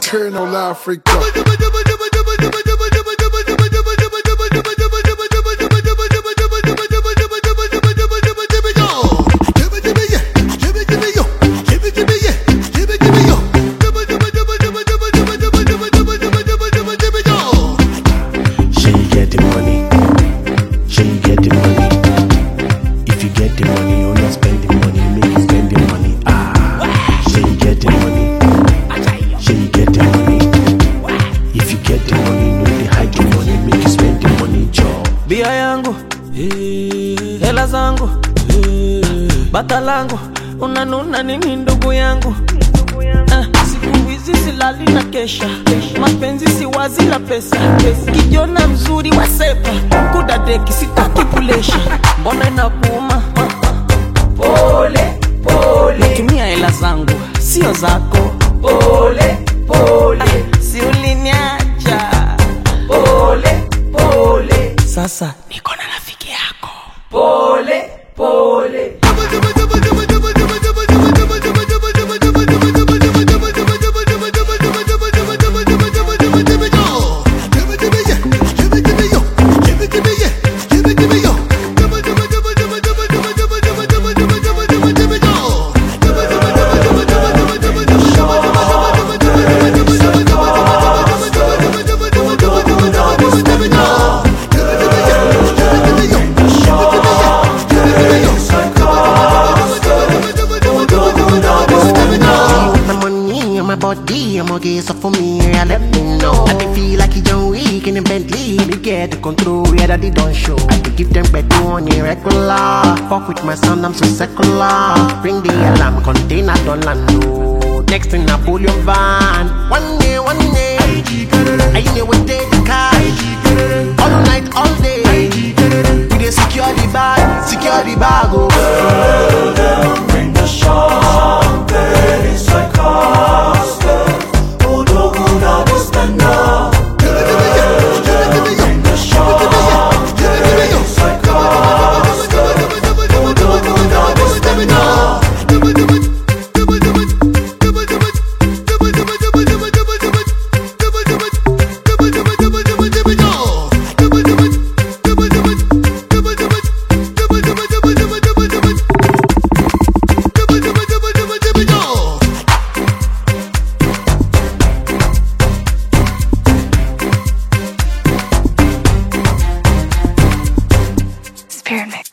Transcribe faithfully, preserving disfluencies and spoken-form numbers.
Eternal Africa. Bia yangu, hela zangu, bata langu, unanuna nini ndugu yangu? Uh, siku hizi silali na kesha, mapenzi si wazi la pesa. Kijona mzuri wa sepa, kudadeki sitaki kulesha. Mbona inakuuma? Pole, pole. Tumia hela zangu, sio zako. Pole, pole. Uh, si uliniacha. Pole, pole. Sasa niko na rafiki yako. Pole, pole. Body, I'm okay, so for me, I let me know. I can feel like you don't weak in the Bentley. Me get the control, yeah, that they don't show. I can give them bed on irregular. Fuck with my son, I'm so secular. Bring the alarm, container, don't land, no. Next thing, I pull your van. One day, one day, I know we take the car. All night, all day. We dey secure the bag, secure the bag, oh. Girl, girl, bring the champagne, it's like us. Spirit Mix.